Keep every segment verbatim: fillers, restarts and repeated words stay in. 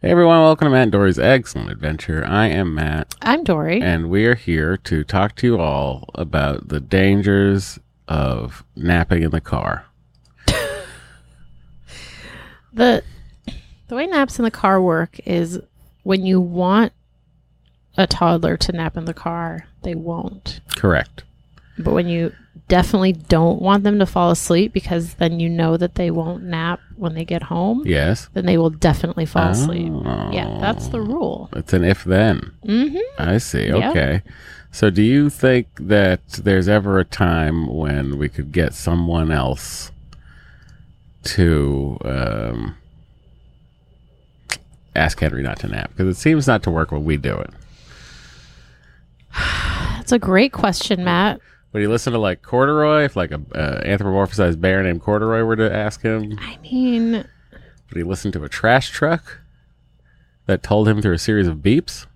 Hey everyone, welcome to Matt and Dory's Excellent Adventure. I am Matt. I'm Dory. And we are here to talk to you all about the dangers of napping in the car. the The way naps in the car work is when you want a toddler to nap in the car, they won't. Correct. But when you definitely don't want them to fall asleep because then you know that they won't nap when they get home. Yes. Then they will definitely fall oh. asleep. Yeah, that's the rule. It's an if-then. Mm-hmm. I see. Yep. Okay. So do you think that there's ever a time when we could get someone else to um, ask Henry not to nap? Because it seems not to work when we do it. That's a great question, Matt. Would he listen to like Corduroy if like a uh, anthropomorphized bear named Corduroy were to ask him? I mean... Would he listen to a trash truck that told him through a series of beeps?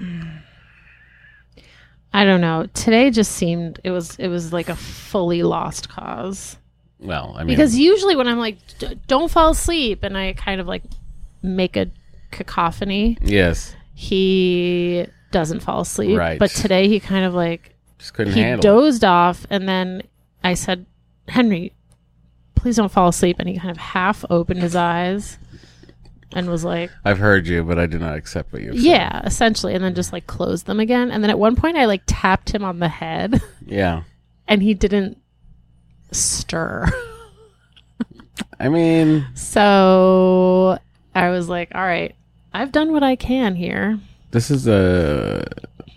I don't know. Today just seemed... It was it was like a fully lost cause. Well, I mean... Because usually when I'm like, don't fall asleep, and I kind of like make a cacophony. Yes. He doesn't fall asleep. Right. But today he kind of like... Just couldn't he handle dozed it. off, and then I said, Henry, please don't fall asleep. And he kind of half opened his eyes and was like... I've heard you, but I do not accept what you've said. Yeah, essentially. And then just like closed them again. And then at one point I like tapped him on the head. Yeah. And he didn't stir. I mean... So I was like, all right, I've done what I can here. This is a...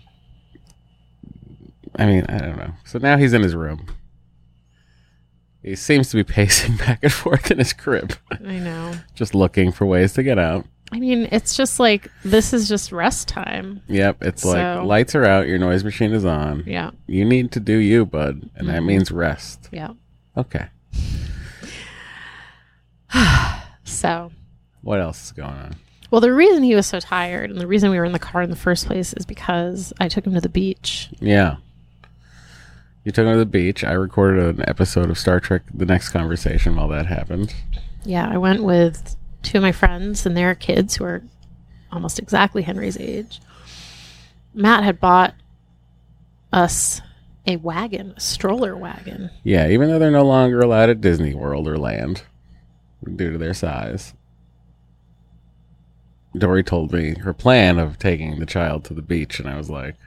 I mean, I don't know. So now he's in his room. He seems to be pacing back and forth in his crib. I know. Just looking for ways to get out. I mean, it's just like, this is just rest time. Yep. It's So- like, lights are out, your noise machine is on. Yeah. You need to do you, bud. And that Mhm. means rest. Yeah. Okay. So, What else is going on? well, the reason he was so tired and the reason we were in the car in the first place is because I took him to the beach. Yeah. You took him to the beach. I recorded an episode of Star Trek The Next Conversation while that happened. Yeah, I went with two of my friends and their kids who are almost exactly Henry's age. Matt had bought us a wagon, a stroller wagon. Yeah, even though they're no longer allowed at Disney World or Land due to their size. Dory told me her plan of taking the child to the beach, and I was like,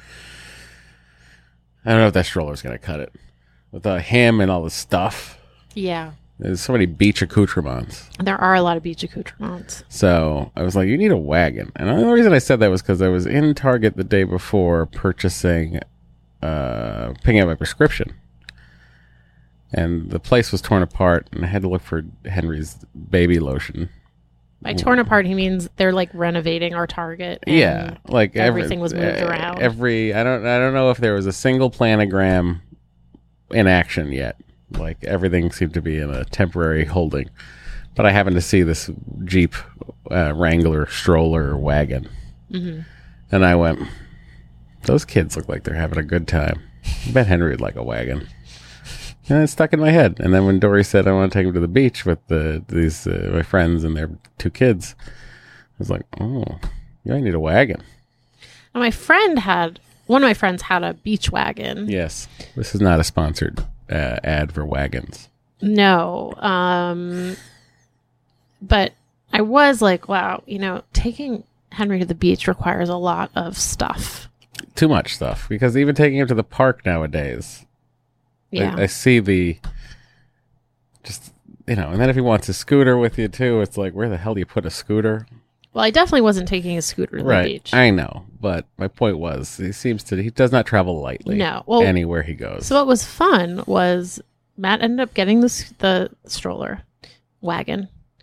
I don't know if that stroller's going to cut it. With uh, him and all the stuff. Yeah. There's so many beach accoutrements. There are a lot of beach accoutrements. So I was like, you need a wagon. And the only reason I said that was because I was in Target the day before purchasing, uh, picking up my prescription. And the place was torn apart, and I had to look for Henry's baby lotion. By torn apart, he means they're like renovating our Target. And Yeah, like every, everything was moved uh, around. Every I don't I don't know if there was a single planogram in action yet. Like everything seemed to be in a temporary holding. But I happened to see this Jeep uh, Wrangler stroller wagon, Mm-hmm. and I went, "Those kids look like they're having a good time. I bet Henry would like a wagon." And it stuck in my head. And then when Dory said I want to take him to the beach with the these uh, my friends and their two kids, I was like, "Oh, you might need a wagon." Now, my friend had, one of my friends had a beach wagon. Yes, this is not a sponsored uh, ad for wagons. No. Um, but I was like, wow, you know, taking Henry to the beach requires a lot of stuff. Too much stuff, because even taking him to the park nowadays, Yeah. I, I see the just, you know, and then if he wants a scooter with you too, it's like, where the hell do you put a scooter? Well, I definitely wasn't taking a scooter to Right. the beach. I know, but my point was, he seems to, he does not travel lightly. No. Well, anywhere he goes. So what was fun was Matt ended up getting this, the stroller wagon,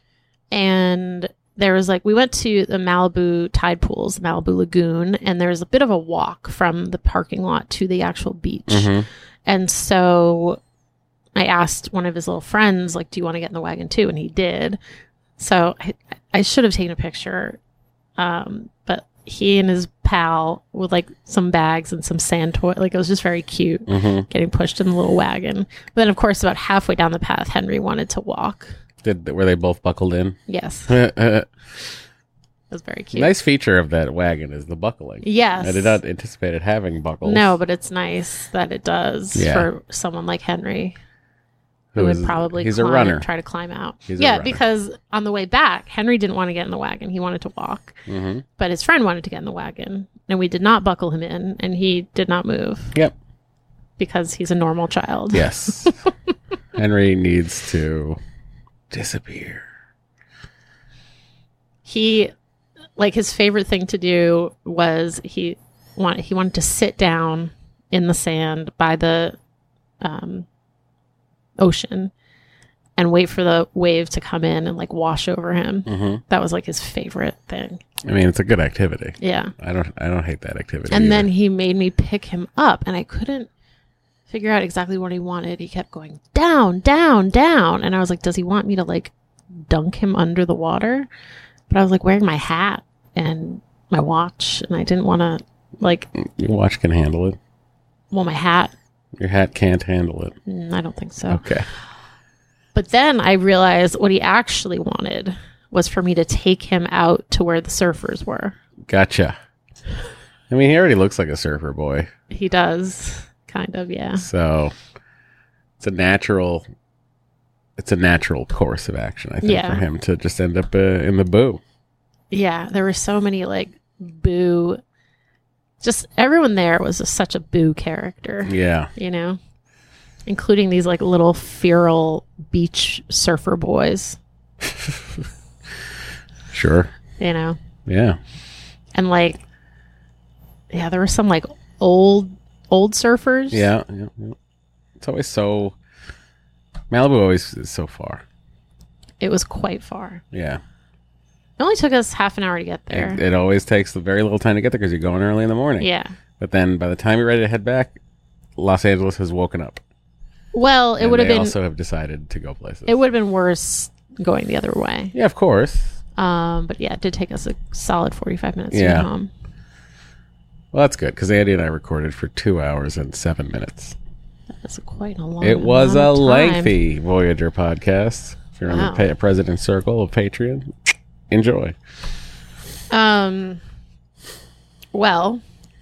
and there was like, we went to the Malibu tide pools, Malibu Lagoon, and there was a bit of a walk from the parking lot to the actual beach. Mhm. And so I asked one of his little friends, like, do you want to get in the wagon too? And he did. So I, I should have taken a picture. Um, but he and his pal with like some bags and some sand toy, like it was just very cute, Mhm. getting pushed in the little wagon. But then of course, about halfway down the path, Henry wanted to walk. Did, were they both buckled in? Yes. It was very cute. Nice feature of that wagon is the buckling. Yes. I did not anticipate it having buckles. No, but it's nice that it does Yeah. for someone like Henry. Who Who is- would probably he's climb, a runner. try to climb out. He's a yeah, runner. because on the way back, Henry didn't want to get in the wagon. He wanted to walk. Mm-hmm. But his friend wanted to get in the wagon. And we did not buckle him in. And he did not move Yep. because he's a normal child. Yes. Henry needs to disappear. He, like, his favorite thing to do was he, want, he wanted to sit down in the sand by the um, ocean and wait for the wave to come in and like wash over him. Mm-hmm. That was like his favorite thing. I mean, it's a good activity. Yeah. I don't. I don't hate that activity. And either. then he made me pick him up and I couldn't figure out exactly what he wanted. He kept going down, down, down. And I was like, does he want me to like dunk him under the water? But I was like wearing my hat and my watch and I didn't want to like, your watch can handle it. well, my hat. Your hat can't handle it. mm, I don't think so. Okay. But then I realized what he actually wanted was for me to take him out to where the surfers were. Gotcha. I mean, he already looks like a surfer boy, He does, kind of, yeah. so it's a natural. It's a natural course of action, I think, Yeah. for him to just end up uh, in the boo. Yeah, there were so many like boo. Just everyone there was a, such a boo character, Yeah. you know, including these like little feral beach surfer boys, Sure. you know, Yeah. and like, yeah, there were some like old old surfers. Yeah. Yeah. yeah. It's always so. Malibu always is so far. It was quite far. Yeah. It only took us half an hour to get there. It, it always takes a very little time to get there because you're going early in the morning. Yeah. But then by the time you're ready to head back, Los Angeles has woken up. Well, it And would have they been also have decided to go places. it would have been worse going the other way. Yeah, of course. Um, but yeah, it did take us a solid forty-five minutes to Yeah. get home. Well, that's good because Andy and I recorded for two hours and seven minutes. That's quite a long. It was a amount of time. lengthy Voyager podcast. If you're Wow. in the pa- President Circle of Patreon, enjoy. Um. Well,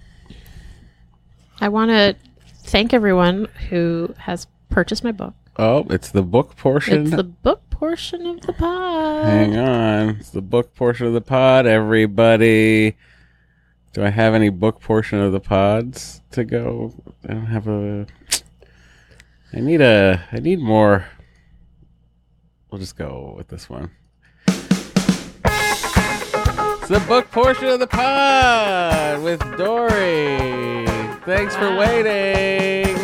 I want to thank everyone who has purchased my book. Oh, it's the book portion. It's the book portion of the pod. Hang on. It's the book portion of the pod, everybody. Do I have any book portion of the pods to go? I don't have a... I need a... I need more... We'll just go with this one. It's the book portion of the pod with Dory. Thanks for Wow. waiting.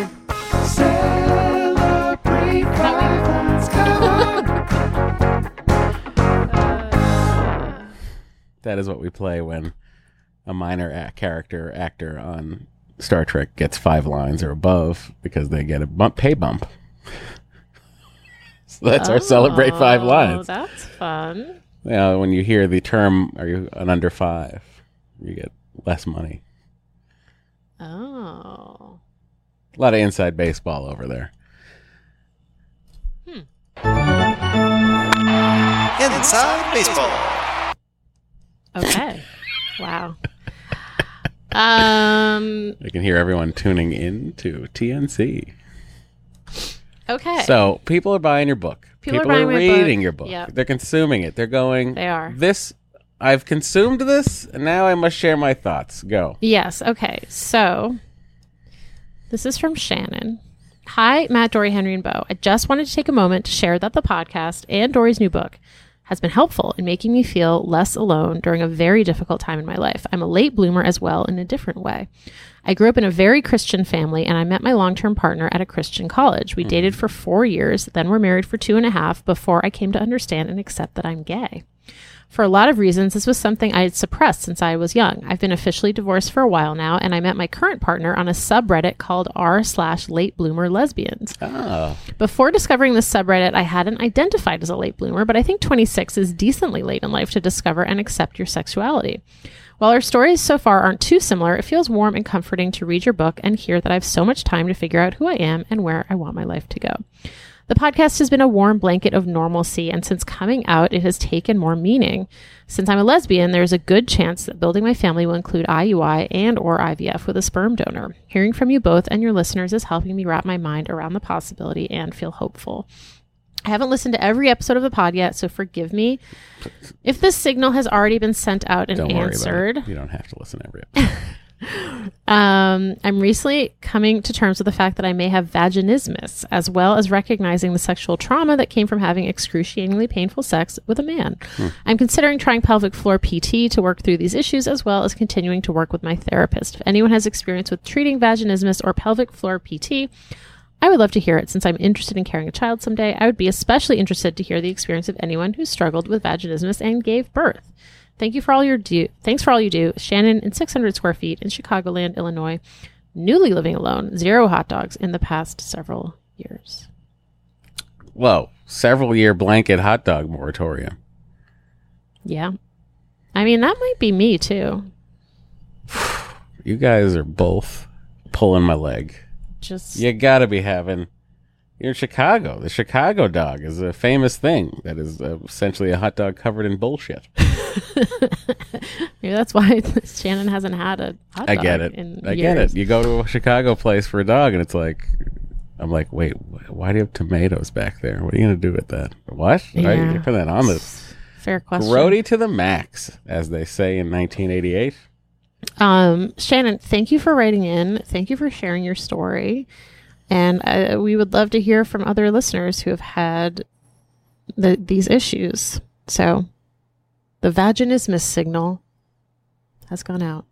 Celebrate five points, come on. That is what we play when a minor act character actor on Star Trek gets five lines or above because they get a bump, pay bump. So that's our celebrate five Oh, lines. That's fun. Yeah, when you hear the term, are you an under five? You get less money. Oh. A lot of inside baseball over there. Inside baseball. Okay. Wow. Um. I can hear everyone tuning in to T N C. Okay. So people are buying your book. People are People are, buying my reading book. your book. Yep. They're consuming it. They're going. They are. This. I've consumed this, and now I must share my thoughts. Go. Yes. Okay. So this is from Shannon. Hi, Matt, Dory, Henry, and Bo. I just wanted to take a moment to share that the podcast and Dory's new book has been helpful in making me feel less alone during a very difficult time in my life. I'm a late bloomer as well in a different way. I grew up in a very Christian family and I met my long-term partner at a Christian college. We dated for four years, then were married for two and a half before I came to understand and accept that I'm gay. For a lot of reasons, this was something I had suppressed since I was young. I've been officially divorced for a while now, and I met my current partner on a subreddit called r slash late bloomer lesbians. Oh. Before discovering this subreddit, I hadn't identified as a late bloomer, but I think twenty-six is decently late in life to discover and accept your sexuality. While our stories so far aren't too similar, it feels warm and comforting to read your book and hear that I have so much time to figure out who I am and where I want my life to go. The podcast has been a warm blanket of normalcy, and since coming out, it has taken more meaning. Since I'm a lesbian, there's a good chance that building my family will include I U I and or I V F with a sperm donor. Hearing from you both and your listeners is helping me wrap my mind around the possibility and feel hopeful. I haven't listened to every episode of the pod yet, so forgive me if this signal has already been sent out and Don't worry answered. about it. You don't have to listen to every episode. Um, I'm recently coming to terms with the fact that I may have vaginismus, as well as recognizing the sexual trauma that came from having excruciatingly painful sex with a man. Hmm. I'm considering trying pelvic floor P T to work through these issues, as well as continuing to work with my therapist. If anyone has experience with treating vaginismus or pelvic floor P T, I would love to hear it. Since I'm interested in carrying a child someday, I would be especially interested to hear the experience of anyone who struggled with vaginismus and gave birth. Thank you for all your do. Thanks for all you do. Shannon in six hundred square feet in Chicagoland, Illinois, newly living alone, zero hot dogs in the past several years. Whoa, several year blanket hot dog moratorium. Yeah. I mean, that might be me too. You guys are both pulling my leg. Just You gotta be having. You're in Chicago. The Chicago dog is a famous thing that is uh, essentially a hot dog covered in bullshit. Maybe that's why Shannon hasn't had a hot dog I get it. in I years. get it. You go to a Chicago place for a dog, and it's like, I'm like, wait, wh- why do you have tomatoes back there? What are you gonna do with that? What? Why are Yeah. you put that on the Fair question. grody to the max, as they say in nineteen eighty-eight? Um, Shannon, thank you for writing in. Thank you for sharing your story. And uh, we would love to hear from other listeners who have had the, these issues. So the vaginismus signal has gone out.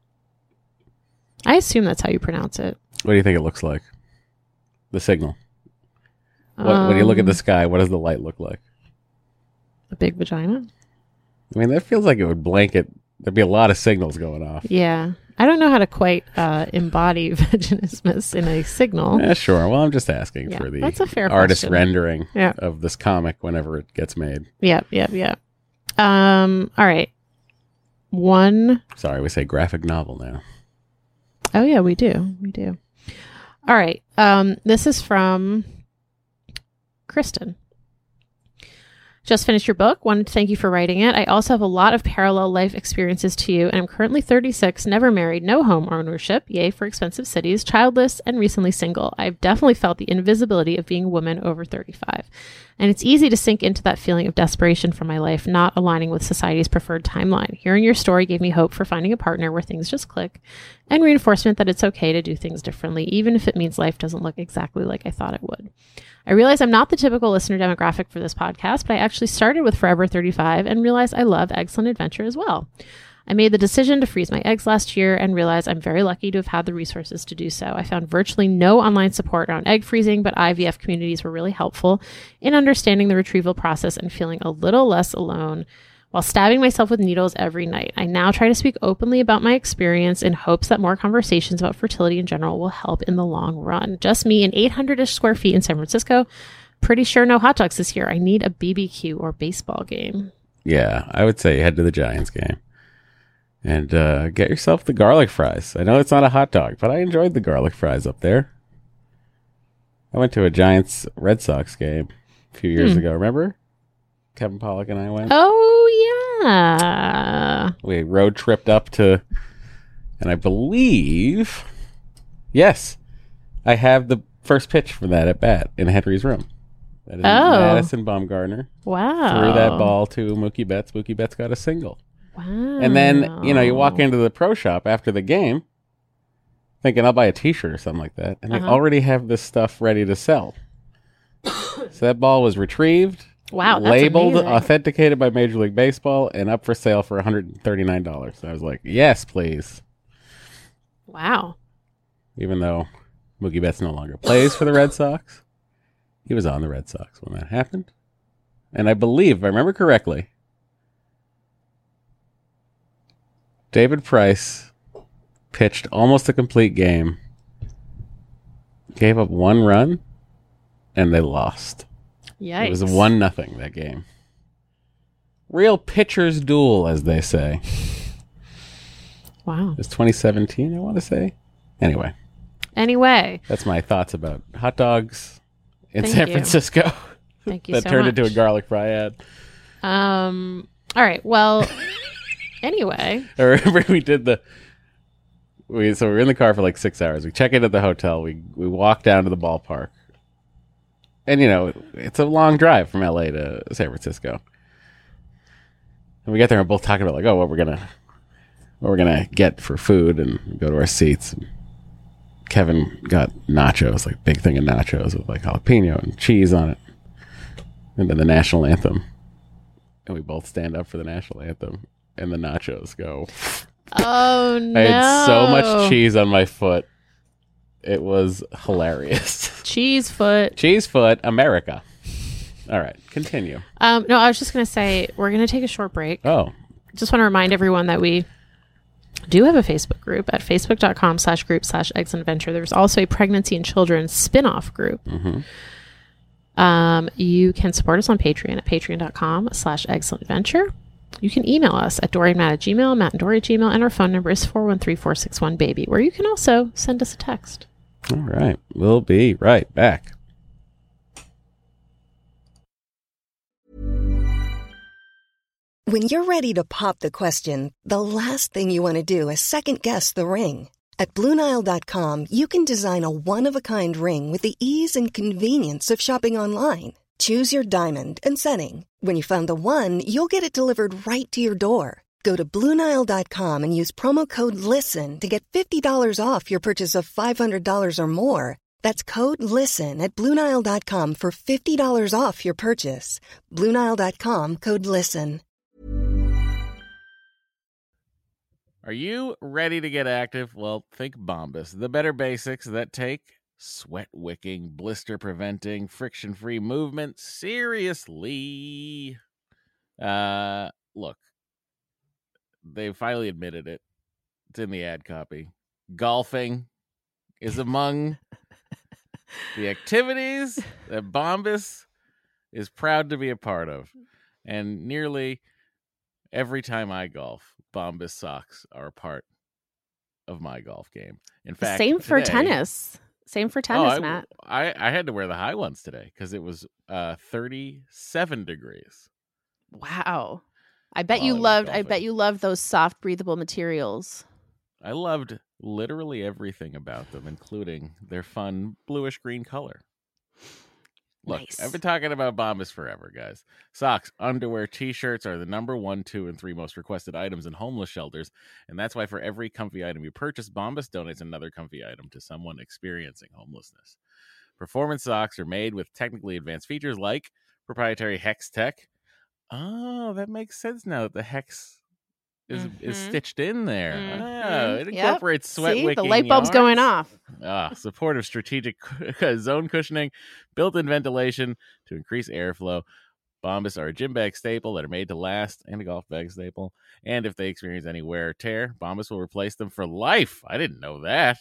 I assume that's how you pronounce it. What do you think it looks like? The signal. What, when you look at the Um, sky, what does the light look like? A big vagina? I mean, that feels like it would blanket. There'd be a lot of signals going off. Yeah. I don't know how to quite uh, embody vaginismus in a signal. Yeah, sure. Well, I'm just asking Yeah, for the that's a fair artist question. rendering Yeah. of this comic whenever it gets made. Yep, yep, yep. Um, all right. One Sorry, we say graphic novel now. Oh yeah, we do. We do. All right. Um, this is from Kristen. Just finished your book. Wanted to thank you for writing it. I also have a lot of parallel life experiences to you, and I'm currently thirty-six, never married, no home ownership, yay for expensive cities, childless, and recently single. I've definitely felt the invisibility of being a woman over thirty-five. And it's easy to sink into that feeling of desperation for my life, not aligning with society's preferred timeline. Hearing your story gave me hope for finding a partner where things just click, and reinforcement that it's okay to do things differently, even if it means life doesn't look exactly like I thought it would. I realize I'm not the typical listener demographic for this podcast, but I actually started with Forever thirty-five and realized I love Excellent Adventure as well. I made the decision to freeze my eggs last year and realized I'm very lucky to have had the resources to do so. I found virtually no online support around egg freezing, but I V F communities were really helpful in understanding the retrieval process and feeling a little less alone while stabbing myself with needles every night. I now try to speak openly about my experience in hopes that more conversations about fertility in general will help in the long run. Just me in eight hundred-ish square feet in San Francisco. Pretty sure no hot dogs this year. I need a B B Q or baseball game. Yeah, I would say head to the Giants game and uh, get yourself the garlic fries. I know it's not a hot dog, but I enjoyed the garlic fries up there. I went to a Giants Red Sox game a few years Hmm. ago. Remember? Kevin Pollak and I went. Oh, yeah. We road tripped up to, and I believe, yes, I have the first pitch for that at bat in Henry's room. That is Oh. Madison Bumgarner Wow. threw that ball to Mookie Betts. Mookie Betts got a single. Wow. And then, you know, you walk into the pro shop after the game thinking I'll buy a t-shirt or something like that. And they Uh-huh. already have this stuff ready to sell. So that ball was retrieved, Wow, that's labeled, amazing. authenticated by Major League Baseball, and up for sale for one hundred thirty-nine dollars. I was like, yes, please. Wow. Even though Mookie Betts no longer plays for the Red Sox. He was on the Red Sox when that happened. And I believe, if I remember correctly, David Price pitched almost a complete game, gave up one run, and they lost. Yikes. It was a one nothing that game. Real pitcher's duel, as they say. Wow. It was twenty seventeen, I want to say. Anyway, Anyway, that's my thoughts about hot dogs in Thank San you. Francisco Thank you that so turned much. into a garlic fry ad. Um. All right. Well. Anyway. I remember we did the. We so we were in the car for like six hours. We check in at the hotel. We we walk down to the ballpark, and you know it's a long drive from L A to San Francisco. And we get there and we're both talking about like, oh, what we're gonna, what we're gonna get for food, and we go to our seats. Kevin got nachos, like big thing of nachos with like jalapeno and cheese on it, and then the national anthem. And we both stand up for the national anthem, and the nachos go. Oh no! I had so much cheese on my foot. It was hilarious. Cheese foot. Cheese foot, America. All right, continue. Um, no, I was just going to say we're going to take a short break. Oh, Just want to remind everyone that we do have a Facebook group at facebook.com slash group slash eggs and adventure. There's also a pregnancy and children spin-off group. mm-hmm. Um, you can support us on Patreon at patreon.com slash eggs and adventure. You can email us at doryandmatt at gmail, Matt and Dory at gmail, and our phone number is four one three, four six one, baby, where you can also send us a text. All right. We'll be right back. When you're ready to pop the question, the last thing you want to do is second-guess the ring. At Blue Nile dot com, you can design a one-of-a-kind ring with the ease and convenience of shopping online. Choose your diamond and setting. When you find the one, you'll get it delivered right to your door. Go to Blue Nile dot com and use promo code LISTEN to get fifty dollars off your purchase of five hundred dollars or more. That's code LISTEN at Blue Nile dot com for fifty dollars off your purchase. Blue Nile dot com, code LISTEN. Are you ready to get active? Well, think Bombas, the better basics that take sweat-wicking, blister-preventing, friction-free movement seriously. Uh, look, they finally admitted it. It's in the ad copy. Golfing is among the activities that Bombas is proud to be a part of. And nearly every time I golf, Bombas socks are a part of my golf game. In fact, Same for today- tennis. Same for Oh, tennis, I, Matt. I, I had to wear the high ones today because it was uh, thirty-seven degrees. Wow. I bet While you I was loved I golfing. bet you loved those soft breathable materials. I loved literally everything about them, including their fun bluish green color. Look, Nice. I've been talking about Bombas forever, guys. Socks, underwear, t-shirts are the number one, two, and three most requested items in homeless shelters, and that's why for every comfy item you purchase, Bombas donates another comfy item to someone experiencing homelessness. Performance socks are made with technically advanced features like proprietary Hex Tech. Oh, that makes sense now that the Hex is is Mhm. stitched in there. Mhm. Oh, it Yep. incorporates sweat See, the wicking light bulb's going yarns. off. Ah, supportive strategic zone cushioning, built-in ventilation to increase airflow. Bombas are a gym bag staple that are made to last, and a golf bag staple. And if they experience any wear or tear, Bombas will replace them for life. I didn't know that.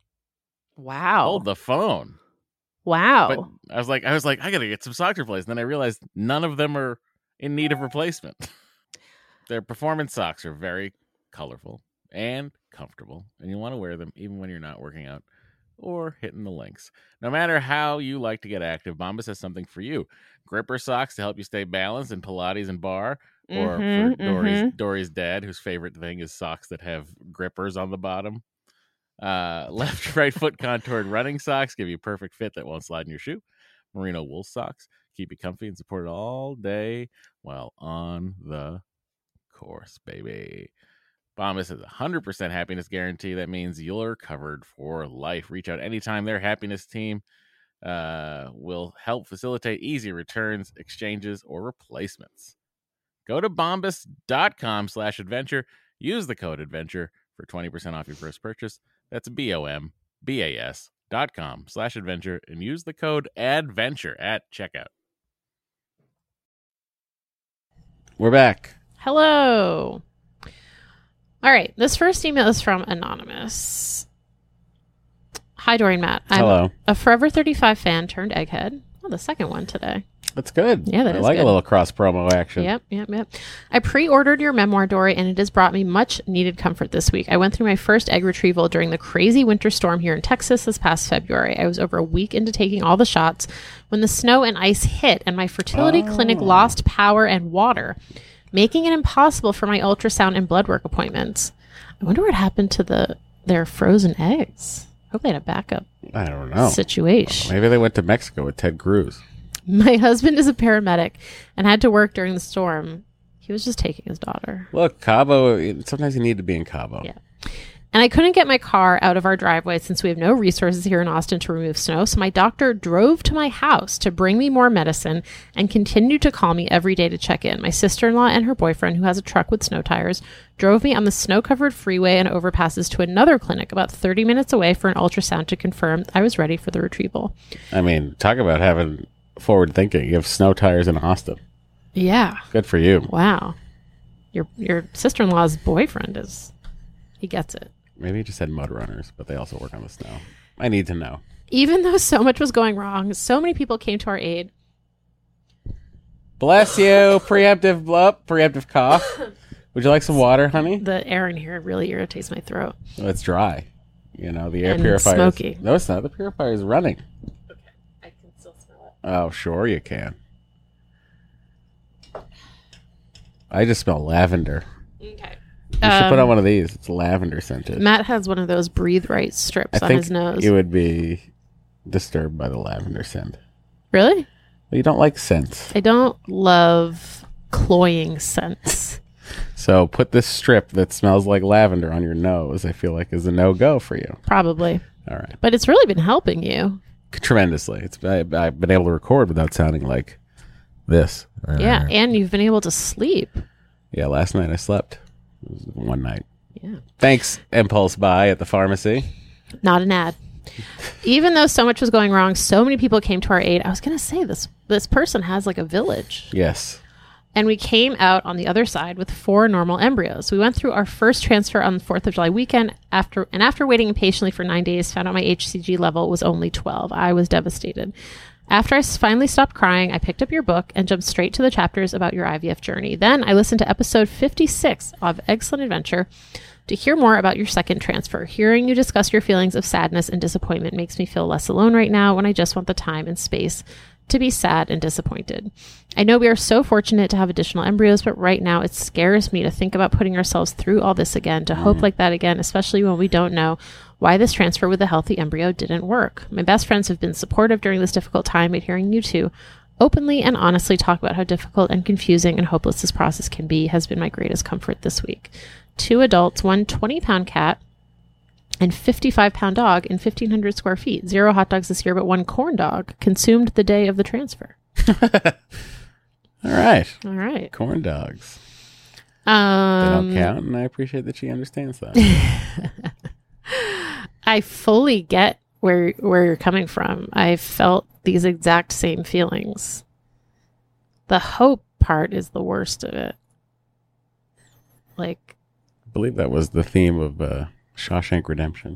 Wow. Hold the phone. wow. But I was like, I was like, I gotta get some socks replaced. And then I realized none of them are in need of replacement. Their performance socks are very colorful and comfortable, and you want to wear them even when you're not working out or hitting the links. No matter how you like to get active, Bombas has something for you. Gripper socks to help you stay balanced in Pilates and bar, or Mhm, for Dory's, mhm. Dory's dad, whose favorite thing is socks that have grippers on the bottom. Uh, left, right foot contoured running socks give you a perfect fit that won't slide in your shoe. Merino wool socks keep you comfy and supported all day while on the course, baby. Bombas has a one hundred percent happiness guarantee. That means you're covered for life. Reach out anytime. Their happiness team uh, will help facilitate easy returns, exchanges, or replacements. Go to bombas.com slash adventure. Use the code adventure for twenty percent off your first purchase. That's B-O-M-B-A-S dot com slash adventure, and use the code adventure at checkout. We're back. Hello. All right. This first email is from Anonymous. Hi, Dory and Matt. I'm Hello. a Forever thirty-five fan turned egghead. Oh, the second one today. That's good. Yeah, that I is like good. a little cross promo action. Yep, yep, yep. I pre-ordered your memoir, Dory, and it has brought me much needed comfort this week. I went through my first egg retrieval during the crazy winter storm here in Texas this past February. I was over a week into taking all the shots when the snow and ice hit and my fertility Oh. clinic lost power and water, making it impossible for my ultrasound and blood work appointments. I wonder what happened to the their frozen eggs. Hope they had a backup I don't know. situation. Maybe they went to Mexico with Ted Cruz. My husband is a paramedic and had to work during the storm. He was just taking his daughter. Look, Cabo, sometimes you need to be in Cabo. Yeah. And I couldn't get my car out of our driveway since we have no resources here in Austin to remove snow. So my doctor drove to my house to bring me more medicine and continued to call me every day to check in. My sister-in-law and her boyfriend, who has a truck with snow tires, drove me on the snow-covered freeway and overpasses to another clinic about thirty minutes away for an ultrasound to confirm I was ready for the retrieval. I mean, talk about having forward thinking. You have snow tires in Austin. Yeah. Good for you. Wow. Your your sister-in-law's boyfriend is, he gets it. Maybe you just had mud runners, but they also work on the snow. I need to know. Even though so much was going wrong, so many people came to our aid. Bless you. Preemptive blup, preemptive cough. Would you like some water, honey? The air in here really irritates my throat. Well, it's dry. You know, the air And purifier. smoky. No, it's not. The purifier is running. Okay, I can still smell Oh, sure you can. I just smell lavender. it. Okay. You should put Um, on one of these. It's lavender scented. Matt has one of those breathe right strips I on think his nose. you would be disturbed by the lavender scent. Really? But you don't like scents. I don't love cloying scents. So put this strip that smells like lavender on your nose, I feel like is a no-go for you. Probably. All right. But it's really been helping you. Tremendously. It's I, I've been able to record without sounding like this. Yeah. And you've been able to sleep. Yeah, last night I slept. It was one night. Yeah. Thanks, Impulse Buy at the pharmacy. Not an ad. Even though so much was going wrong, so many people came to our aid. I was going to say this this person has like a village. Yes. And we came out on the other side with four normal embryos. We went through our first transfer on the fourth of July weekend after and after waiting impatiently for nine days, found out my H C G level was only twelve. I was devastated. After I s- finally stopped crying, I picked up your book and jumped straight to the chapters about your I V F journey. Then I listened to episode fifty-six of Excellent Adventure to hear more about your second transfer. Hearing you discuss your feelings of sadness and disappointment makes me feel less alone right now when I just want the time and space to be sad and disappointed. I know we are so fortunate to have additional embryos, but right now it scares me to think about putting ourselves through all this again, to hope like that again, especially when we don't know why this transfer with a healthy embryo didn't work. My best friends have been supportive during this difficult time, but hearing you two openly and honestly talk about how difficult and confusing and hopeless this process can be has been my greatest comfort this week. Two adults, one twenty-pound cat, and fifty-five pound dog in fifteen hundred square feet. Zero hot dogs this year, but one corn dog consumed the day of the transfer. All right. All right. Corn dogs. They Um, don't count, and I appreciate that she understands that. I fully get where where you're coming from. I felt these exact same feelings. The hope part is the worst of it. Like, I believe that was the theme of uh, Shawshank Redemption.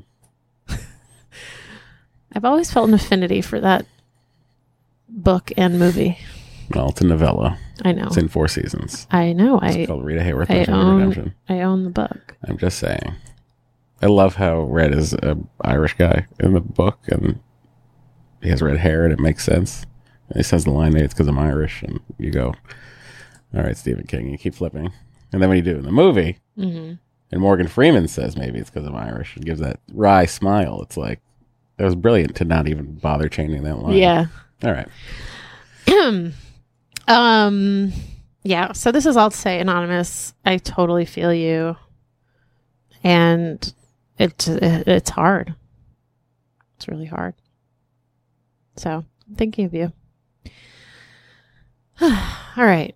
I've always felt an affinity for that book and movie. Well, it's a novella. I know. It's in four seasons. I know. It's I called Rita Hayworth I Shawshank own Redemption. I own the book. I'm just saying. I love how Red is an Irish guy in the book, and he has red hair, and it makes sense. And he says the line, it's because I'm Irish, and you go, all right, Stephen King, you keep flipping. And then when you do it in the movie, Mm-hmm. and Morgan Freeman says maybe it's because I'm Irish, and gives that wry smile, it's like, that was brilliant to not even bother changing that line. Yeah. All right. um yeah, so this is all to say, Anonymous, I totally feel you. And it, it it's hard. It's really hard. So, I'm thinking of you. All right.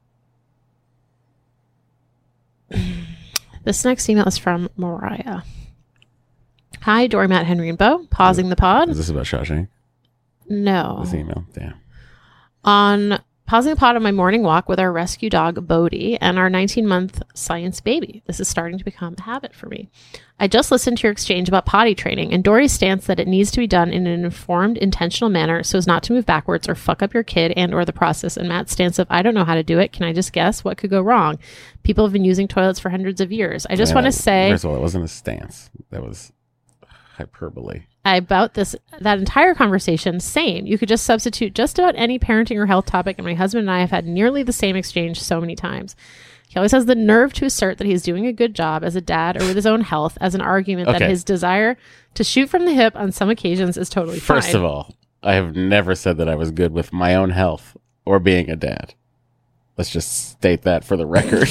This next email is from Mariah. Hi, Dory, Matt, Henry, and Bo. Pausing the pod. Is this about Shawshank? No. This email? Damn. On Pausing the pod on my morning walk with our rescue dog, Bodhi, and our nineteen-month science baby. This is starting to become a habit for me. I just listened to your exchange about potty training and Dory's stance that it needs to be done in an informed, intentional manner so as not to move backwards or fuck up your kid and or the process. And Matt's stance of, I don't know how to do it. Can I just guess? What could go wrong? People have been using toilets for hundreds of years. I just Yeah, want to say... First of all, it wasn't a stance. That was hyperbole. about this that entire conversation, same. You could just substitute just about any parenting or health topic, and my husband and I have had nearly the same exchange so many times. He always has the nerve to assert that he's doing a good job as a dad or with his own health as an argument that Okay. his desire to shoot from the hip on some occasions is totally fine. First of all, I have never said that I was good with my own health or being a dad. Let's just state that for the record.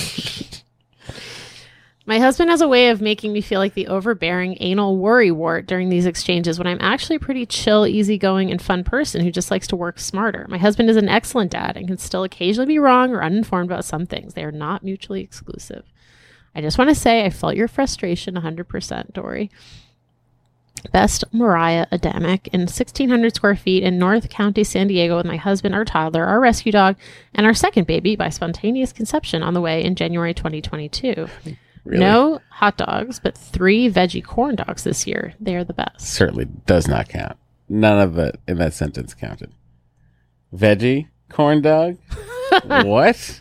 My husband has a way of making me feel like the overbearing anal worrywart during these exchanges when I'm actually a pretty chill, easygoing, and fun person who just likes to work smarter. My husband is an excellent dad and can still occasionally be wrong or uninformed about some things. They are not mutually exclusive. I just want to say I felt your frustration one hundred percent, Dory. Best, Mariah Adamic, in sixteen hundred square feet in North County, San Diego, with my husband, our toddler, our rescue dog, and our second baby by spontaneous conception on the way in January twenty twenty-two. Really? No hot dogs, but three veggie corn dogs this year. They are the best. Certainly does not count. None of it in that sentence counted. Veggie corn dog? What?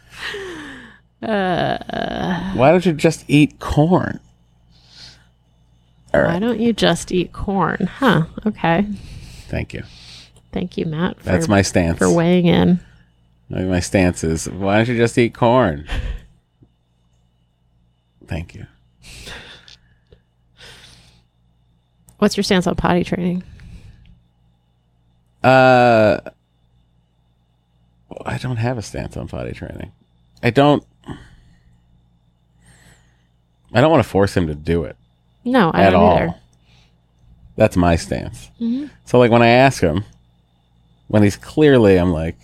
Uh, Why don't you just eat corn? All Why right. don't you just eat corn? Huh. Okay. Thank you. Thank you, Matt, for, That's my stance. for weighing in. My stance is, why don't you just eat corn? Thank you. What's your stance on potty training? Uh, I don't have a stance on potty training. I don't. I don't want to force him to do it No, I at don't all. either. That's my stance. Mhm. So, like, when I ask him, when he's clearly, I'm like,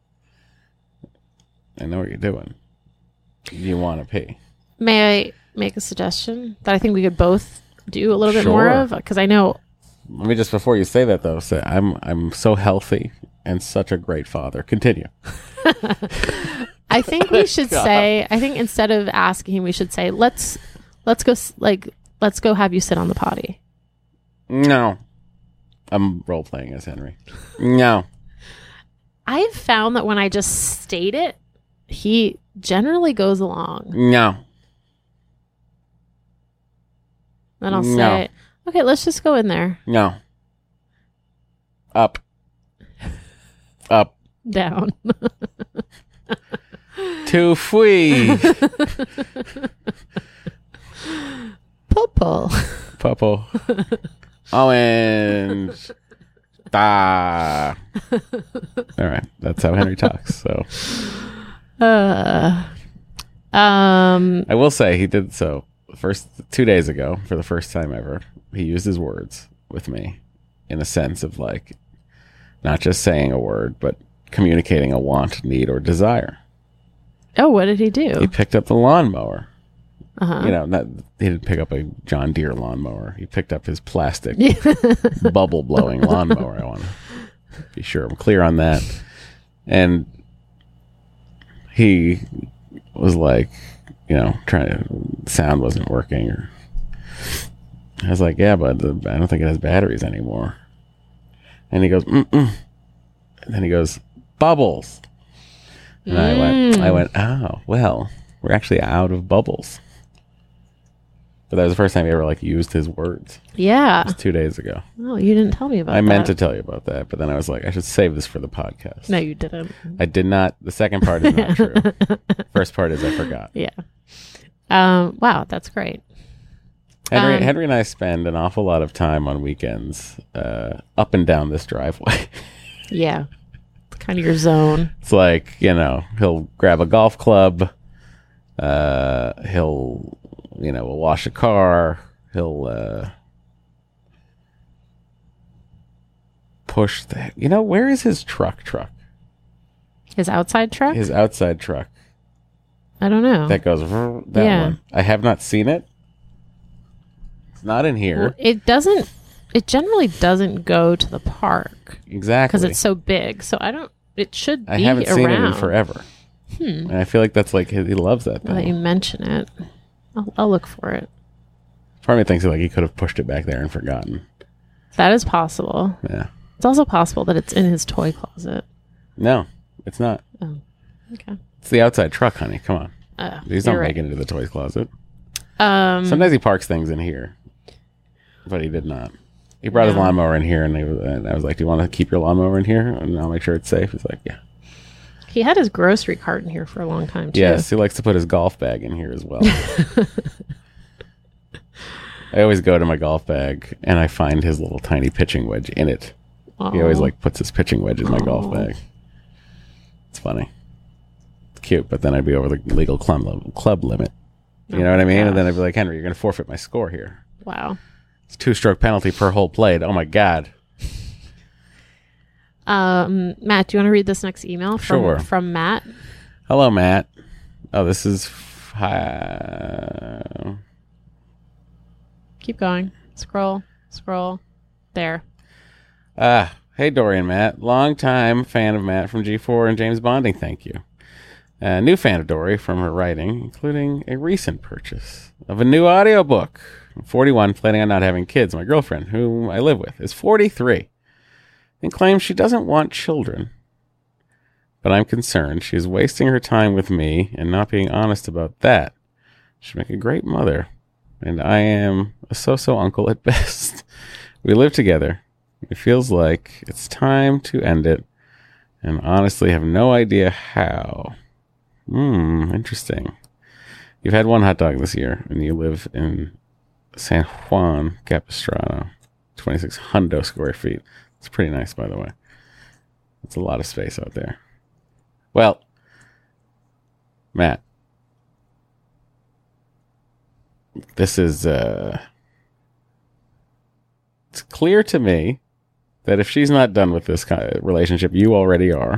I know what you're doing. You want to pee. May I make a suggestion that I think we could both do a little bit more Sure. of? Because I know Let me just, before you say that, though, say I'm I'm so healthy and such a great father. Continue. I think we should say, I think instead of asking him, we should say, let's, let's go, s- like, let's go have you sit on the potty. No. I'm role playing as Henry. No. I've found that when I just state it, he generally goes along. No. Then I'll No. say, okay, let's just go in there. No. Up. Up. Down. To fui. Popo. Popo. Orange. Da. All right. That's how Henry talks. So Uh, um, I will say he did so first two days ago for the first time ever. He used his words with me in a sense of like not just saying a word, but communicating a want, need, or desire. oh, what did he do? He picked up the lawnmower. Uh-huh. You know, not, he didn't pick up a John Deere lawnmower. He picked up his plastic bubble blowing lawnmower. I want to be sure I'm clear on that. And he was like, you know, trying to, sound wasn't working. Or I was like, yeah, but the, I don't think it has batteries anymore. And he goes, mm-mm. And then he goes, bubbles. And I went, I went, oh, well, we're actually out of bubbles. But that was the first time he ever like used his words. Yeah. It was two days ago. Oh, you didn't tell me about I that. meant to tell you about that, but then I was like, I should save this for the podcast. No, you didn't. I did not. The second part is not true. First part is I forgot. Yeah. Um, wow, that's great. Henry, Um, Henry and I spend an awful lot of time on weekends uh, up and down this driveway. Yeah. It's kind of your zone. It's like, you know, he'll grab a golf club. Uh, he'll, you know, we'll wash a car. He'll uh, push the, you know, where is his truck truck? His outside truck? His outside truck I don't know. that goes, vrr, that Yeah. one. I have not seen it. It's not in here. Well, it doesn't, it generally doesn't go to the park Exactly. because it's so big. So I don't, it should be I haven't around. seen it in forever. Hmm. And I feel like that's like, he loves that Now that thing. you mention it, I'll, I'll look for it. Part of me thinks like he could have pushed it back there and forgotten. That is possible. Yeah. It's also possible that it's in his toy closet. No, it's not. Oh, okay. It's the outside truck, honey. Come on. Uh, He's not you're right. making it to the toys closet. Um, Sometimes he parks things in here, but he did not. He brought his No. lawnmower in here, and, they, and I was like, "Do you want to keep your lawnmower in here, and I'll make sure it's safe?" He's like, "Yeah." he had his grocery cart in here for a long time too. Yes, he likes to put his golf bag in here as well. I always go to my golf bag, and I find his little tiny pitching wedge in it. He always Aw. like puts his pitching wedge in my golf Aw. bag. It's funny. It's cute, but then I'd be over the legal club, li- club limit. You know what I mean? And then I'd be like, Henry, you're going to forfeit my score here. Wow. It's two-stroke penalty per hole played. Oh, my God. Um, Matt, do you want to read this next email from, Sure. from Matt? Hello, Matt. Oh, this is... F- uh, Keep going. Scroll. Scroll. There. ah, hey, Dory and Matt. Long-time fan of Matt from G four and James Bonding. Thank you. A new fan of Dory from her writing, including a recent purchase of a new audiobook. I'm forty-one, planning on not having kids. My girlfriend, whom I live with, is forty-three and claims she doesn't want children. But I'm concerned she is wasting her time with me and not being honest about that. She'd make a great mother, and I am a so-so uncle at best. We live together. It feels like it's time to end it, and honestly have no idea how. Hmm, interesting. You've had one hot dog this year, and you live in San Juan Capistrano, twenty-six hundo square feet. It's pretty nice, by the way. It's a lot of space out there. Well, Matt, this is, uh, it's clear to me that if she's not done with this kind of relationship, you already are.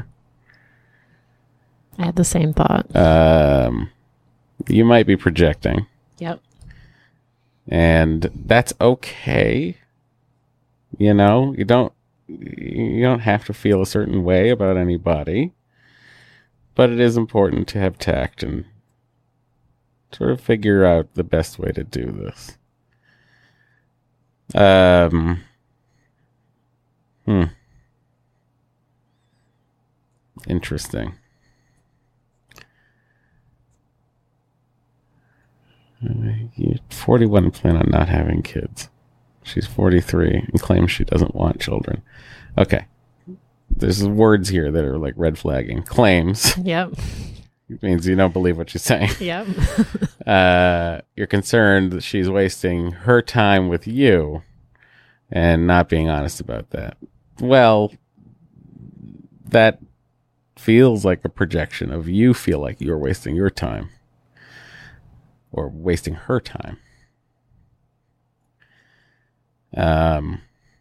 I had the same thought. Um, you might be projecting, Yep. and that's okay. You know, you don't you don't have to feel a certain way about anybody, but it is important to have tact and sort of figure out the best way to do this. Um. Hmm. Interesting. Uh, You're forty-one and plan on not having kids. She's forty-three and claims she doesn't want children. Okay. There's words here that are like red flagging. Claims. Yep. It means you don't believe what she's saying. Yep. Uh, you're concerned that she's wasting her time with you and not being honest about that. Well, that feels like a projection of you feel like you're wasting your time or wasting her time. Um,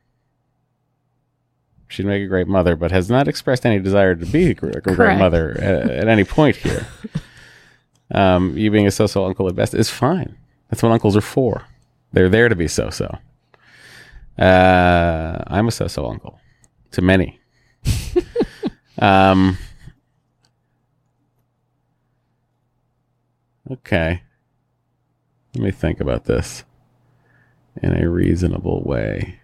she'd make a great mother, but has not expressed any desire to be a gr- a great Correct. mother at, at any point here. Um, you being a so-so uncle at best is fine. That's what uncles are for. They're there to be so-so. Uh, I'm a so-so uncle to many. um, okay. Let me think about this in a reasonable way.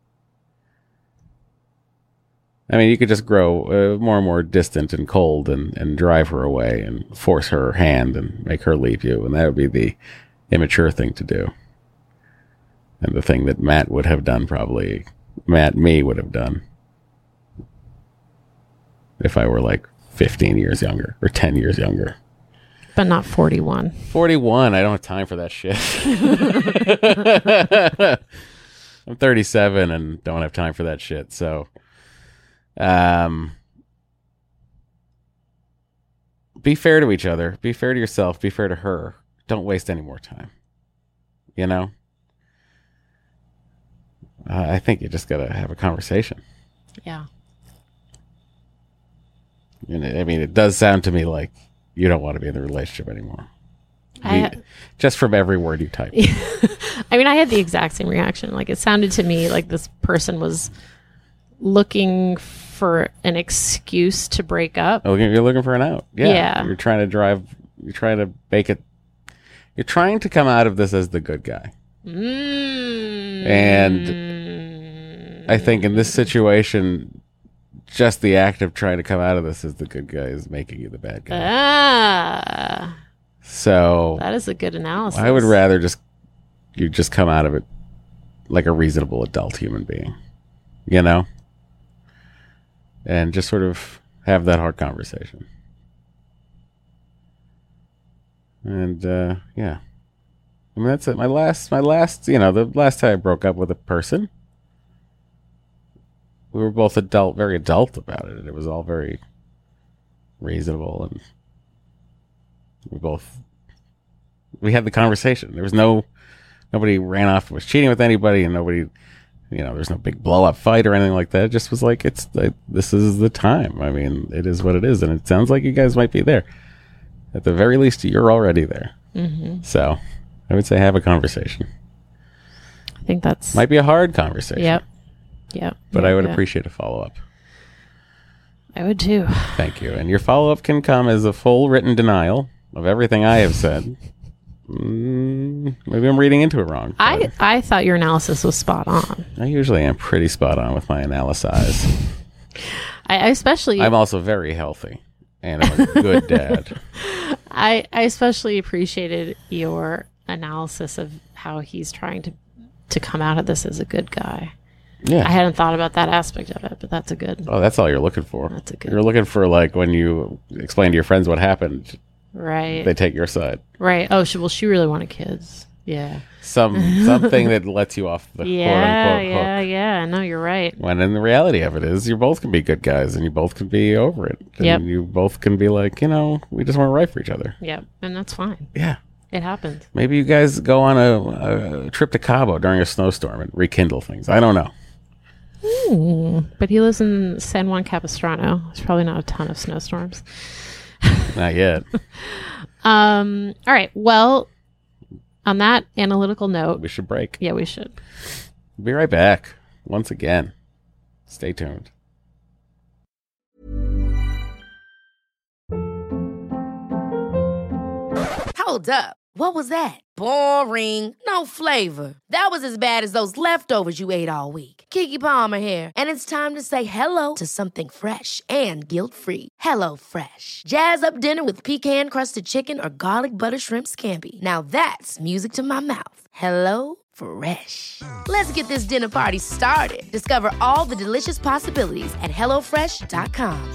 I mean, you could just grow uh, more and more distant and cold and, and drive her away and force her hand and make her leave you. And that would be the immature thing to do. And the thing that Matt would have done probably, Matt, me would have done. If I were like fifteen years younger or ten years younger. But not forty-one. forty-one, I don't have time for that shit. I'm thirty-seven and don't have time for that shit. So, um, be fair to each other. Be fair to yourself. Be fair to her. Don't waste any more time. You know? Uh, I think you just got to have a conversation. Yeah. And it- I mean, it does sound to me like you don't want to be in the relationship anymore. I, You- just from every word you type. I mean, I had the exact same reaction. Like, it sounded to me like this person was looking for an excuse to break up. Oh, you're looking for an out. Yeah. Yeah. You're trying to drive, you're trying to make it, you're trying to come out of this as the good guy. Mm. And I think in this situation, just the act of trying to come out of this as the good guy is making you the bad guy. Ah, So that is a good analysis. I would rather just, you just come out of it like a reasonable adult human being, you know? And just sort of have that hard conversation. And, uh, yeah. I mean, that's it. My last, my last, you know, the last time I broke up with a person, we were both adult, very adult about it. And it was all very reasonable. And we both, we had the conversation. There was no, nobody ran off and was cheating with anybody, and nobody, you know, there's no big blow up fight or anything like that. It just was like, it's like, this is the time. I mean, it is what it is. And it sounds like you guys might be there. At the very least, you're already there. Mm-hmm. So I would say have a conversation. I think that's Might be a hard conversation. Yep. Yep. But yeah, I would yeah. appreciate a follow up. I would too. Thank you. And your follow up can come as a full written denial of everything I have said. Mm, maybe I'm reading into it wrong. I, but I thought your analysis was spot on. I usually am pretty spot on with my analysis. I, I especially I'm also very healthy, and I'm a good dad. I, I especially appreciated your analysis of how he's trying to to come out of this as a good guy. Yeah. I hadn't thought about that aspect of it, but that's a good. Oh, that's all you're looking for. That's a good- You're looking for, like, when you explain to your friends what happened, Right. they take your side. Right. Oh, she, well, she really wanted kids. Yeah. Some something that lets you off the Yeah. quote unquote Yeah. hook. Yeah. No, you're right. When in the reality of it is, you both can be good guys, and you both can be over it. And Yep. you both can be like, you know, we just weren't right for each other. Yep. And that's fine. Yeah. It happens. Maybe you guys go on a, a trip to Cabo during a snowstorm and rekindle things. I don't know. Hmm. But he lives in San Juan Capistrano. There's probably not a ton of snowstorms. Not yet. Um. All right. Well, on that analytical note, We should break. yeah, we should. Be right back. Once again. Stay tuned. Hold up. What was that? Boring. No flavor. That was as bad as those leftovers you ate all week. Keke Palmer here, and it's time to say hello to something fresh and guilt-free. Hello Fresh. Jazz up dinner with pecan-crusted chicken or garlic butter shrimp scampi. Now that's music to my mouth. Hello Fresh. Let's get this dinner party started. Discover all the delicious possibilities at hello fresh dot com.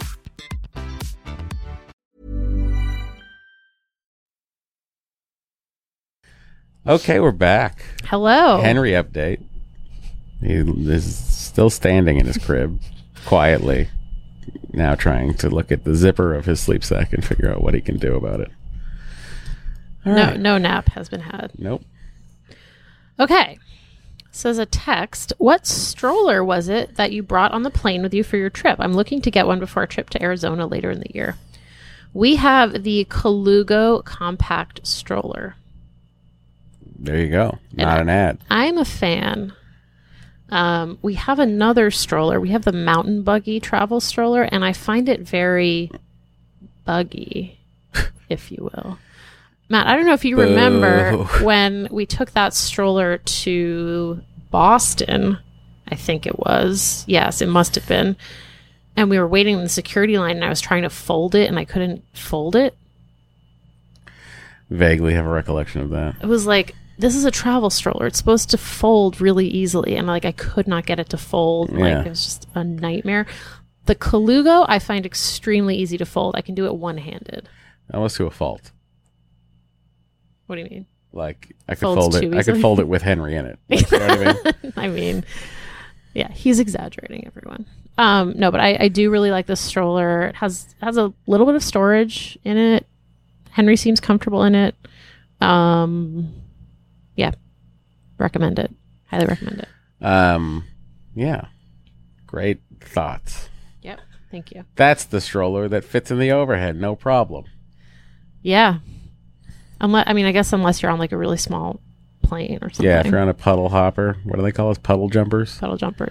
Okay, we're back. Hello. Henry update. He is still standing in his crib, quietly, now trying to look at the zipper of his sleep sack and figure out what he can do about it. All No, right. no nap has been had. Nope. Okay. Says a text. What stroller was it that you brought on the plane with you for your trip? I'm looking to get one before a trip to Arizona later in the year. We have the Colugo compact stroller. There you go. Not I- an ad. I'm a fan. Um, we have another stroller. We have the mountain buggy travel stroller, and I find it very buggy, if you will. Matt, I don't know if you remember Boo. when we took that stroller to Boston, I think it was. Yes, it must have been. And we were waiting in the security line, and I was trying to fold it, and I couldn't fold it. Vaguely have a recollection of that. It was like, this is a travel stroller. It's supposed to fold really easily. And like, I could not get it to fold. Yeah. Like, it was just a nightmare. The Colugo, I find extremely easy to fold. I can do it one-handed. Almost to a fault. What do you mean? Like, I could Folds fold it. too I could easily? fold it with Henry in it. Like, you know what I mean? I mean, yeah, he's exaggerating, everyone. Um, no, but I, I do really like this stroller. It has has a little bit of storage in it. Henry seems comfortable in it. Um, yeah, recommend it. Highly recommend it. Um, yeah. Great thoughts. Yep. Thank you. That's the stroller that fits in the overhead. No problem. Yeah. Unless, I mean, I guess unless you're on like a really small plane or something. Yeah, if you're on a puddle hopper, what do they call us? Puddle jumpers? Puddle jumpers.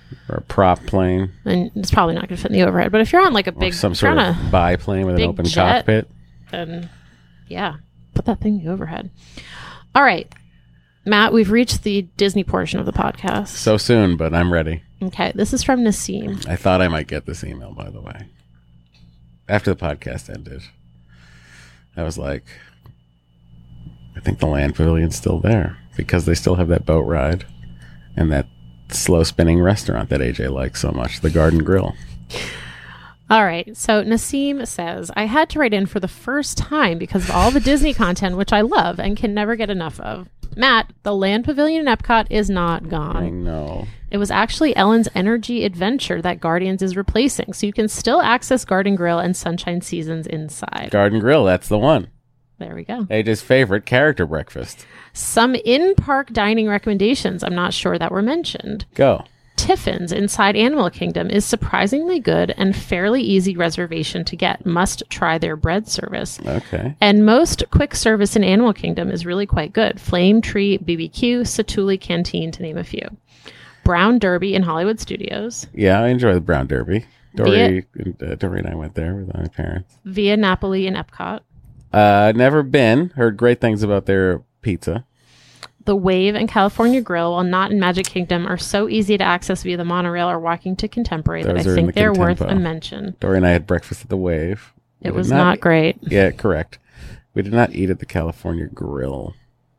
or a prop plane, and it's probably not going to fit in the overhead. But if you're on like a or big, some if you're sort on of a biplane with an big open jet. cockpit. then yeah, put that thing in the overhead. All right, Matt, we've reached the Disney portion of the podcast. So soon, but I'm ready. Okay, this is from Nassim. I thought I might get this email, by the way. After the podcast ended, I was like, I think the Land Pavilion's still there because they still have that boat ride and that slow spinning restaurant that A J likes so much, the Garden Grill. All right, so Nassim says, I had to write in for the first time because of all the Disney content, which I love and can never get enough of. Matt, the Land Pavilion in Epcot is not gone. I know. It was actually Ellen's Energy Adventure that Guardians is replacing, so you can still access Garden Grill and Sunshine Seasons inside. Garden Grill, that's the one. There we go. A J's favorite character breakfast. Some in-park dining recommendations I'm not sure that were mentioned. Go. Tiffin's inside Animal Kingdom is surprisingly good and fairly easy reservation to get. Must try their bread service. Okay. And most quick service in Animal Kingdom is really quite good. Flame Tree, B B Q, Satuli Canteen, to name a few. Brown Derby in Hollywood Studios. Yeah, I enjoy the Brown Derby. Dory, and, uh, Dory and I went there with my parents. Via Napoli in Epcot. Uh, never been. Heard great things about their pizza. The Wave and California Grill, while not in Magic Kingdom, are so easy to access via the monorail or walking to Contemporary Those that I are in think the they're worth Contempo. a mention. Dory and I had breakfast at the Wave. We It did was not great. Yeah, correct. We did not eat at the California Grill.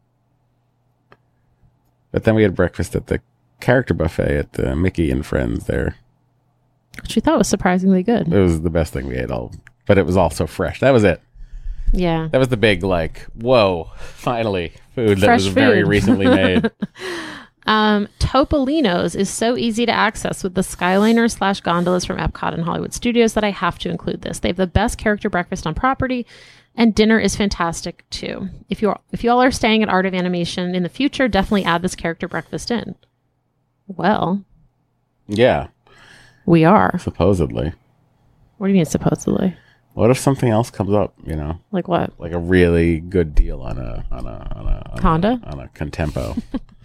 But then we had breakfast at the character buffet at the Mickey and Friends there. Which we thought was surprisingly good. It was the best thing we ate all. But it was also fresh. That was it. Yeah. That was the big, like, whoa, finally, food that Fresh was very food. recently made. Um, Topolino's is so easy to access with the Skyliner slash gondolas from Epcot and Hollywood Studios that I have to include this. They have the best character breakfast on property, and dinner is fantastic too. If you if you all are staying at Art of Animation in the future, definitely add this character breakfast in. Well, Yeah, we are. supposedly. What do you mean supposedly? What if something else comes up, you know? Like what? Like a really good deal on a on a on a on Honda? a, on a Contempo.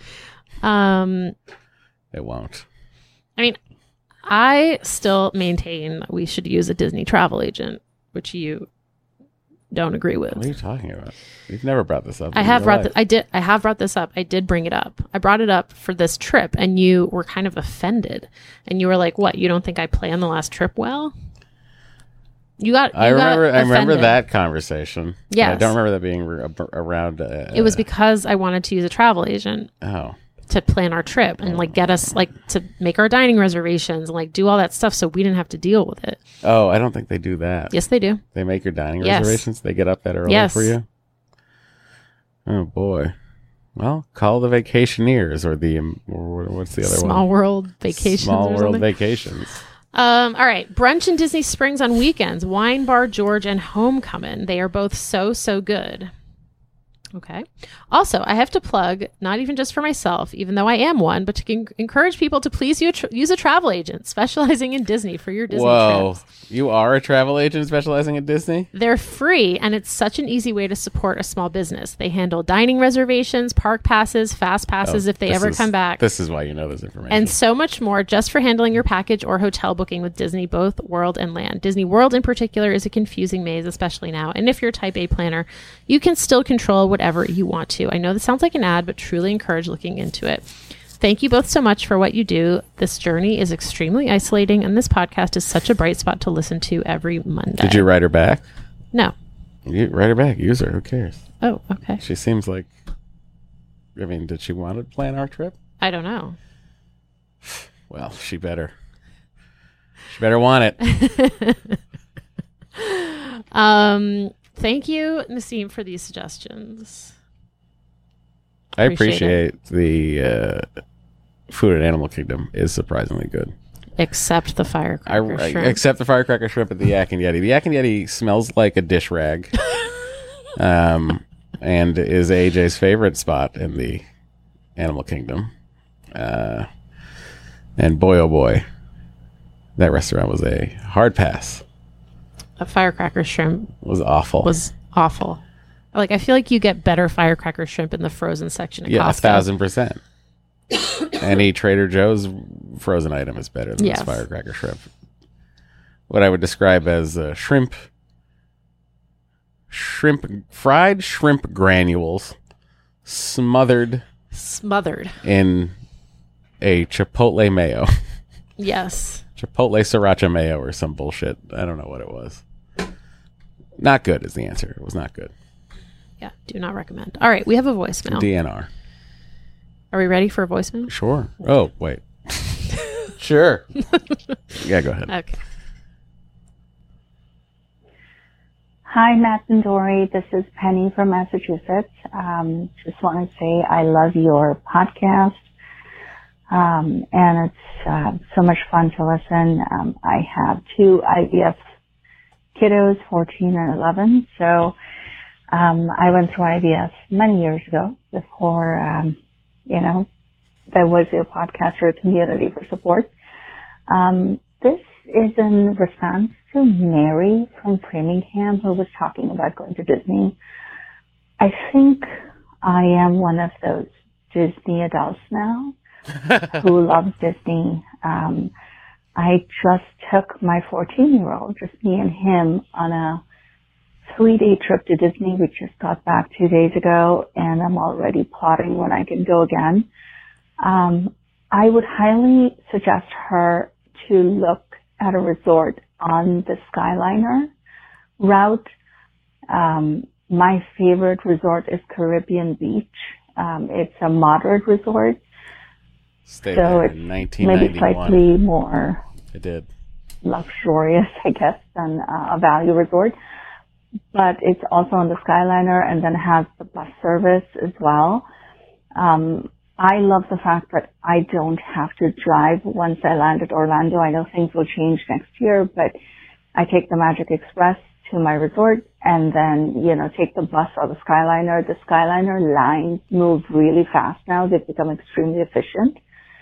Um, It won't. I mean, I still maintain that we should use a Disney travel agent, which you don't agree with. What are you talking about? You've never brought this up. I in have your brought life. th- I did I have brought this up. I did bring it up. I brought it up for this trip, and you were kind of offended, and you were like, "What? You don't think I planned the last trip well?" You got. You I remember. Got I remember offended. that conversation. But I Yes. don't remember that being re- ab- around. Uh, It was because I wanted to use a travel agent oh, to plan our trip and like get us like to make our dining reservations and like do all that stuff, so we didn't have to deal with it. oh, I don't think they do that. Yes, they do. They make your dining Yes. reservations. They get up that early Yes. for you. Oh boy. Well, call the Vacationeers or the um, or what's the other Small one? World Vacations. Small or World something. Vacations. Um, all right. Brunch in Disney Springs on weekends. Wine Bar George and Homecoming. They are both so, so good. Okay. Also, I have to plug, not even just for myself, even though I am one, but to con- encourage people to please use, tr- use a travel agent specializing in Disney for your Disney Whoa, trips. you are a travel agent specializing at Disney? They're free, and it's such an easy way to support a small business. They handle dining reservations, park passes, fast passes Oh, if they this ever is- come back. This is why you know this information. And so much more just for handling your package or hotel booking with Disney, both World and Land. Disney World in particular is a confusing maze, especially now. And if you're a type A planner, you can still control whatever you want to. I know this sounds like an ad, but truly encourage looking into it. Thank you both so much for what you do. This journey is extremely isolating, and this podcast is such a bright spot to listen to every Monday. Did you write her back? No. You write her back. Use her. Who cares? Oh, okay. She seems like. I mean, did she want to plan our trip? I don't know. Well, she better. She better want it. Um, thank you, Nassim, for these suggestions. I Appreciate appreciate the uh, food at Animal Kingdom is surprisingly good. Except the I, firecracker I shrimp. except the firecracker shrimp at the Yak and Yeti. The Yak and Yeti smells like a dish rag, um, and is A J's favorite spot in the Animal Kingdom. Uh, and boy, oh boy, that restaurant was a hard pass. A firecracker shrimp It was awful. was awful. Like, I feel like you get better firecracker shrimp in the frozen section at yeah, a Costco. thousand percent. Any Trader Joe's frozen item is better than Yes. this firecracker shrimp. What I would describe as uh, shrimp, shrimp, fried shrimp granules smothered Smothered. in a chipotle mayo. Yes. Chipotle sriracha mayo or some bullshit. I don't know what it was. Not good is the answer. It was not good. Yeah. Do not recommend. All right. We have a voicemail. D N R. Are we ready for a voicemail? Sure. Oh, wait. Sure. Yeah, go ahead. Okay. Hi, Matt and Dory. This is Penny from Massachusetts. Um, just want to say I love your podcast. Um, and it's uh, so much fun to listen. Um, I have two I V F kiddos, fourteen and eleven. So um, I went through I V F many years ago before, um, you know, there was a podcast or a community for support. Um, this is in response to Mary from Framingham, who was talking about going to Disney. I think I am one of those Disney adults now who loves Disney. Um, I just took my fourteen-year-old, just me and him, on a three-day trip to Disney. We just got back two days ago, and I'm already plotting when I can go again. Um, I would highly suggest her to look at a resort on the Skyliner route. Um, my favorite resort is Caribbean Beach. Um, it's a moderate resort, Stayed so there it's in nineteen maybe ninety-one. slightly more I did. luxurious, I guess, than uh, a value resort. But it's also on the Skyliner and then has the bus service as well. Um, I love the fact that I don't have to drive once I land at Orlando. I know things will change next year, but I take the Magic Express to my resort and then, you know, take the bus or the Skyliner. The Skyliner lines move really fast now. They've become extremely efficient.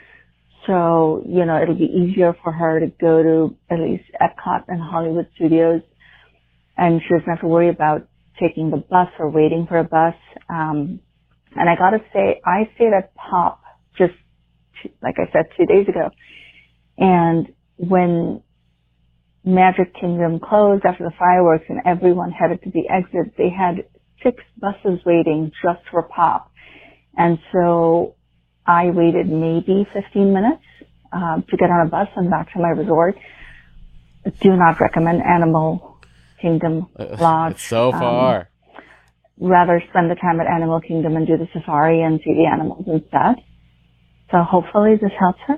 So, you know, it'll be easier for her to go to at least Epcot and Hollywood Studios, and she doesn't have to worry about taking the bus or waiting for a bus. Um, and I gotta say, I stayed at Pop just, two, like I said, two days ago. And when Magic Kingdom closed after the fireworks and everyone headed to the exit, they had six buses waiting just for Pop. And so I waited maybe fifteen minutes um, to get on a bus and back to my resort. Do not recommend Animal Kingdom Lodge. It's so far. Um, rather spend the time at Animal Kingdom and do the safari and see the animals instead. So hopefully this helps her.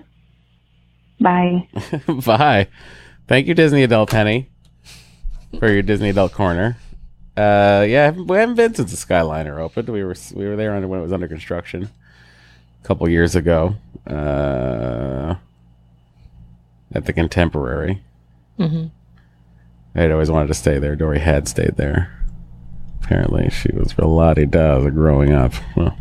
Bye. Bye. Thank you, Disney Adult Penny, for your Disney Adult Corner. Uh, yeah, we haven't been since the Skyliner opened. We were we were there under, when it was under construction a couple years ago uh, at the Contemporary. Mm-hmm. I'd always wanted to stay there. Dory had stayed there. Apparently, she was real la-di-da growing up. Well,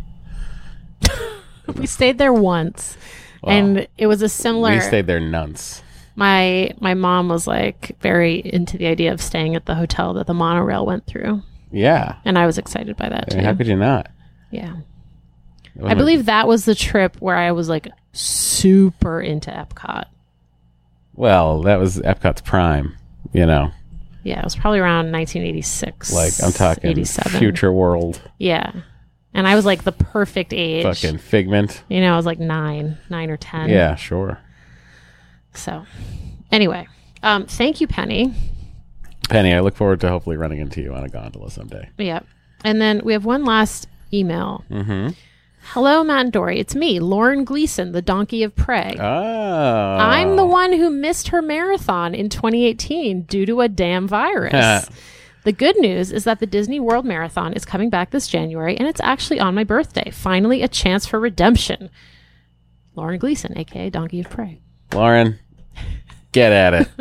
We stayed there once, Wow. and it was a similar. we stayed there nonce. My my mom was like very into the idea of staying at the hotel that the monorail went through, Yeah. and I was excited by that I too. mean, how could you not? Yeah, It I wasn't- believe that was the trip where I was like super into Epcot. Well, that was Epcot's prime, you know. Yeah, it was probably around nineteen eighty-six. Like, I'm talking eighty-seven. Future World, Yeah, and I was like the perfect age. fucking Figment. You know, I was like nine, nine or ten. Yeah, sure. So, anyway, um, thank you, Penny. Penny, I look forward to hopefully running into you on a gondola someday. Yeah, and then we have one last email. Mm-hmm. Hello, Matt and Dory. It's me, Lauren Gleason, the Donkey of Prey. Oh. I'm the one who missed her marathon in twenty eighteen due to a damn virus. The good news is that the Disney World Marathon is coming back this January, and it's actually on my birthday. Finally, a chance for redemption. Lauren Gleason, a k a. Donkey of Prey. Lauren, get at it.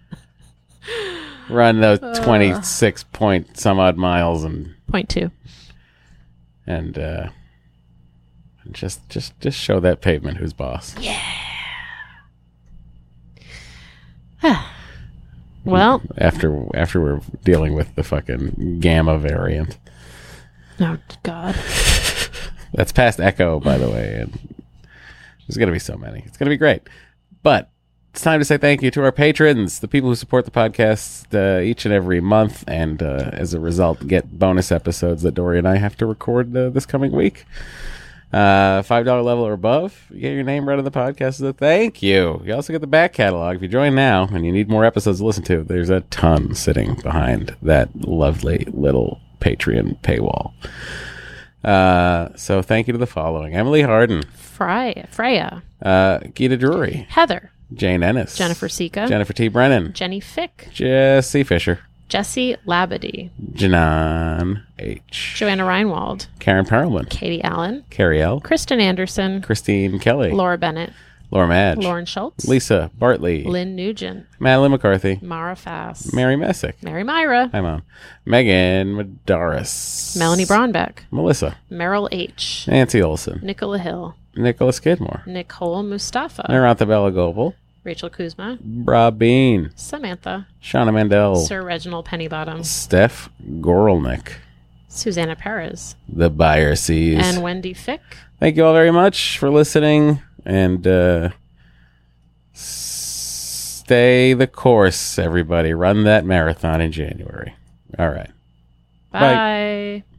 Run those twenty-six point some odd miles and Point two. and uh, just just just show that pavement who's boss. Well, After after we're dealing with the fucking gamma variant. oh, God. That's past Echo, by the way, and there's gonna be so many. It's gonna be great. But it's time to say thank you to our patrons, the people who support the podcast uh, each and every month, and uh, as a result, get bonus episodes that Dory and I have to record uh, this coming week. Uh, five dollar level or above, you get your name read on the podcast. So thank you. You also get the back catalog. If you join now and you need more episodes to listen to, there's a ton sitting behind that lovely little Patreon paywall. Uh, so thank you to the following: Emily Harden, Freya, Freya, uh, Gita Drury, Heather, Jane Ennis, Jennifer Sika, Jennifer T. Brennan, Jenny Fick, Jesse Fisher, Jesse Labadie, Janan H., Joanna Reinwald, Karen Perlman, Katie Allen, Carrie L., Kristen Anderson, Christine Kelly, Laura Bennett, Laura Madge, Lauren Schultz, Lisa Bartley, Lynn Nugent, Madeline McCarthy, Mara Fass, Mary Messick, Mary Myra, hi Mom, Megan Madaris, Melanie Braunbeck, Melissa, Merrill H., Nancy Olson, Nicola Hill, Nicholas Skidmore, Nicole Mustafa, Narantha Bella Gobel, Rachel Kuzma, Rob Bean, Samantha, Shauna Mandel, Sir Reginald Pennybottom, Steph Gorelnick, Susanna Perez, the Buyer Seas, and Wendy Fick. Thank you all very much for listening, and uh, stay the course, everybody. Run that marathon in January. All right. Bye. Bye.